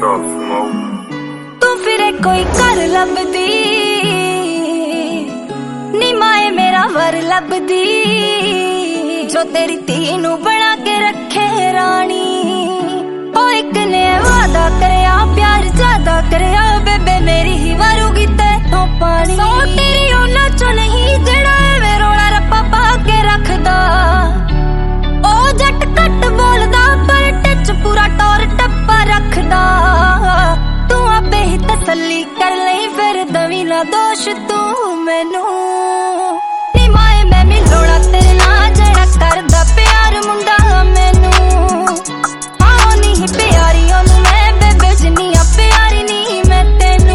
तू फिरे कोई कर लभदी नी माए मेरा वर लभदी जो तेरी धी नू बना के रखे रानी। ओ एक ने वादा करया प्यार ज्यादा करया बेबे मेरी ही वारूगी तैनों पानी। सो तेरी ओना चो नहीं जेड़ा एवें रोला रप्पा पा के रखदा। ओ जट कट बोलदा पर टच पूरा टोर टप्पा रखदा। तू आपे ही तसल्ली कर लई फिर दवी ना दोष तू मैनू। नी माए मैं मिलोड़ा तेरे नाल जेड़ा करदा प्यार मुंडा मैनू। आओ नहीं प्यारी ओनू मैं बेबे जिन्नी प्यारी नहीं मैं तेनू।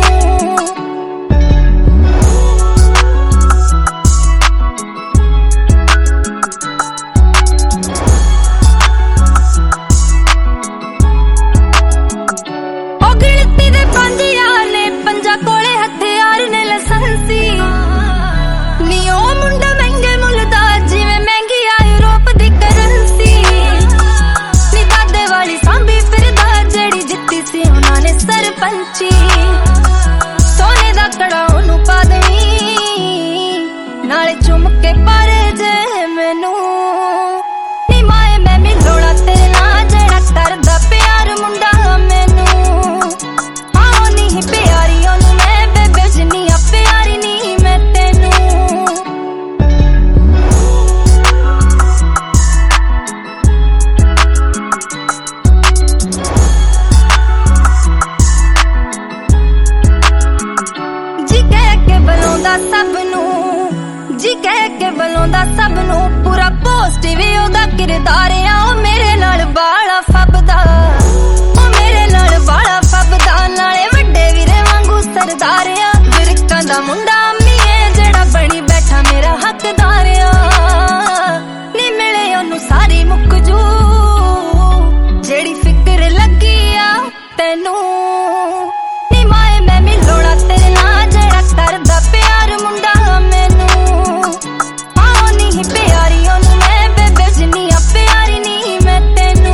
सोने दा कड़ा ओनू पा देनी नाले चुम के पारे जे मैनू। नी माए मैं मिलोड़ा तेरे नाल जेड़ा करदा प्यार मुंडा मैनू। आओ नहीं प्यारी ओनू मैं बेबे जिन्नी प्यारी नहीं मैं तेनू। जी कह के बलोंदा सब नू पूरा पॉजिटिव ओदा किरदार आ। ओ मेरे नाल बाला फबदा ओ मेरे नाल बाला फबदा नाले वड्डे वीरे वांगू सरदार आ। विरकां दा मुंडा अम्मीए जेड़ा बनी बैठा मेरा हकदार आ। नी मिले ओनू सारी मुक जू जेड़ी फिक्र लगी आ तैनू। नी माए मैं मिलोड़ा तेरे नाल जेड़ा करदा प्यार मुंडा मैनू। आओ नहीं प्यारी ओनू मैं बेबे जिन्नी प्यारी नहीं मैं तेनू।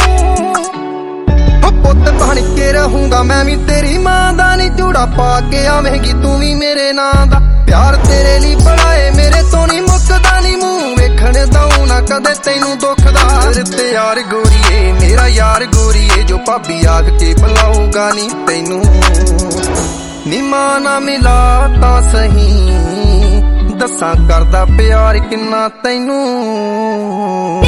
पुत बन के रहूंगा मैं भी तेरी मां दा नी जूड़ा पा के आवेंगी तू भी मेरे नां दा। प्यार तेरे लिए बनाए मेरे तो नी मुकदा नी मुंह वेखण दऊं ना कदे तैनू दुखदा। ते यार गोरीए मेरा यार गोरीए जो भाभी आख के बुलाऊगा नी तैनू। नी मां ना मिला तां सही दसां करदा प्यार किन्ना तैनू।